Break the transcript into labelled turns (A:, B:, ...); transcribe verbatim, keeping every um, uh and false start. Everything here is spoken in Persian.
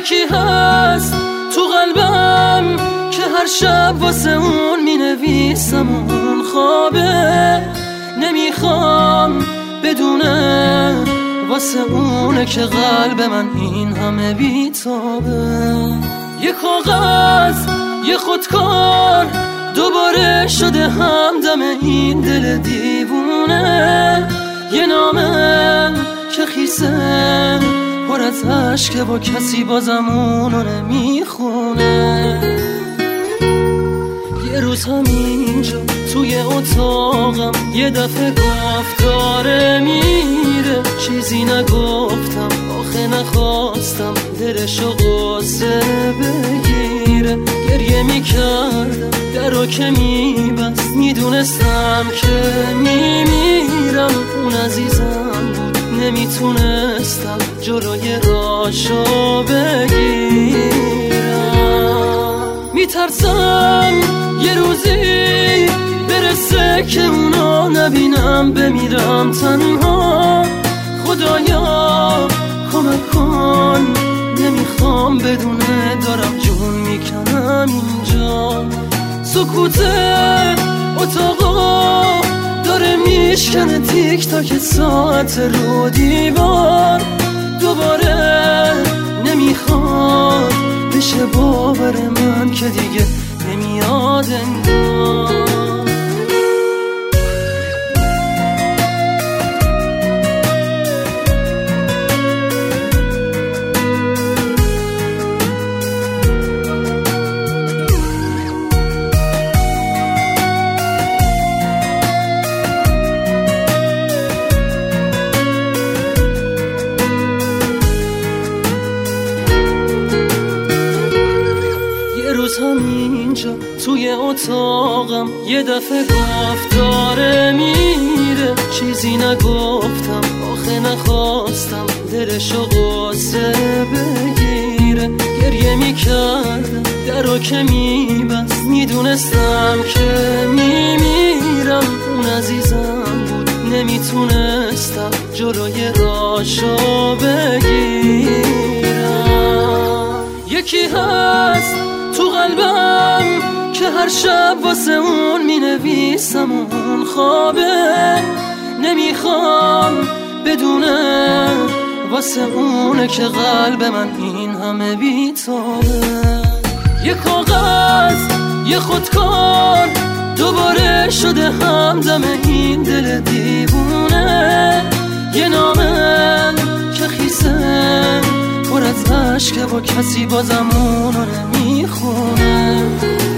A: یکی هست تو قلبم که هر شب واسه اون می نویسم اون خوابه، نمیخوام بدونه واسه اونه که قلب من این همه بیتابه. یه کاغذ یه خودکار دوباره شده همدم این دل دیوونه، یه نامه که خیسه پر از عشقه با کسی بازم اونو نمیخونه. یه روز همینجا توی اتاقم یه دفعه گفت داره میره، چیزی نگفتم آخه نخواستم دلشو قصه بگیره. گریه میکردم درو که میبست، میدونستم که میمیرم. اون عزیزم بود نمیتونستم جلوی راشو بگیرم. میترسم یه روزی برسه که اونا نبینم، بمیرم تنها. خدایا کمک کن، نمیخوام بدونه دارم جون میکنم اینجا. سکوت اتاقا داره میشکنه تیک تاک ساعت رو دیوار. دوباره نمیخواد بشه باور من که دیگه نمیاد انگار. همینجا توی اتاقم یه دفعه گفت داره میره، چیزی نگفتم آخه نخواستم دلشو قصه بگیره. گریه میکردم درو که میبست، میدونستم که میمیرم. اون عزیزم بود نمیتونستم جلوی راشو بگیرم. یکی هست تو قلبم که هر شب واسه اون می نویسم اون خوابه، نمیخوام بدونه واسه اونه که قلب من این همه بیتابه. یه کاغذ یه خودکار دوباره شده همدم این دل دیوونه، یه نامه که خیسه پر از عشقه با کسی بازم اونو نمیخونه.